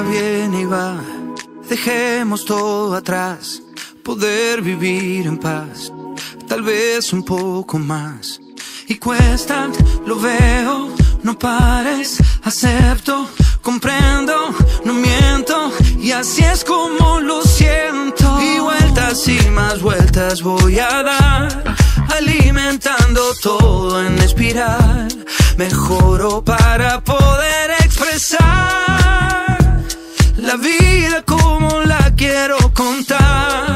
vida viene y va. Dejemos todo atrás, poder vivir en paz, tal vez un poco más. Y cuesta, lo veo, no pares, acepto, comprendo, no miento, y así es como lo siento. Y vueltas y más vueltas voy a dar, alimentando todo en espiral. Mejoro para poder expresar la vida como la quiero contar,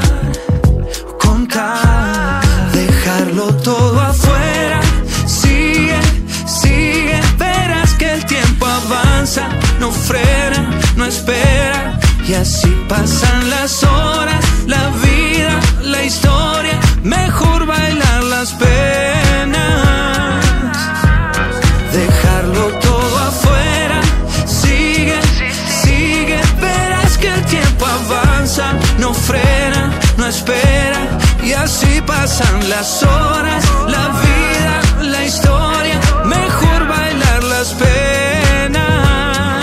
contar. Dejarlo todo afuera, sigue, sigue. Verás que el tiempo avanza, no frena, no espera. Y así pasan las horas, la vida, la historia. Mejor bailar las penas, dejarlo todo afuera, sigue, sigue. Verás que el tiempo avanza, no frena, no espera. Y así pasan las horas, la vida, la historia. Mejor bailar las penas.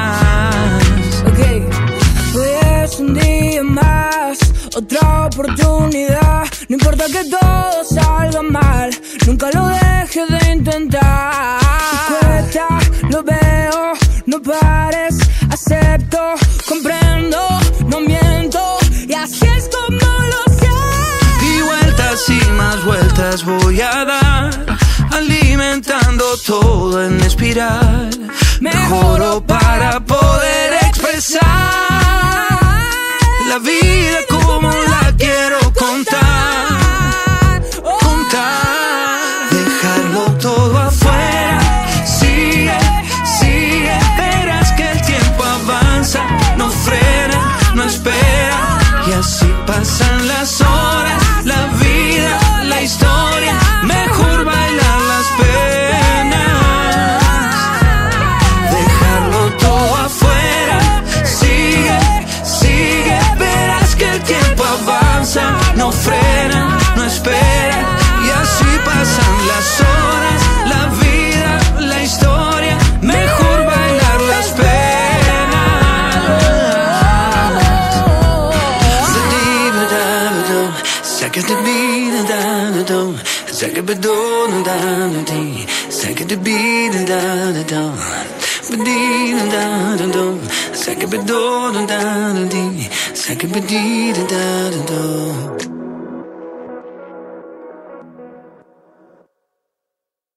Ok, hoy es un día más, otra oportunidad. No importa que todo salga mal, nunca lo dejes de intentar. Cuesta, lo veo, no pares, acepto, comprendo, no miento, y así es como lo siento. Y vueltas y más vueltas voy a dar, alimentando todo en espiral. Mejoro para poder expresar la vida como la quiero contar, contar. Dejarlo todo afuera, sigue, sigue. Verás que el tiempo avanza, no frena, no espera. Y así pasan las horas, la vida, la historia. Mejor bailar las penas, dejarlo todo afuera, sigue, sigue. Verás que el tiempo avanza, no frena, no espera. Y así pasan las horas, la vida, la historia. Mejor bailar las penas. Second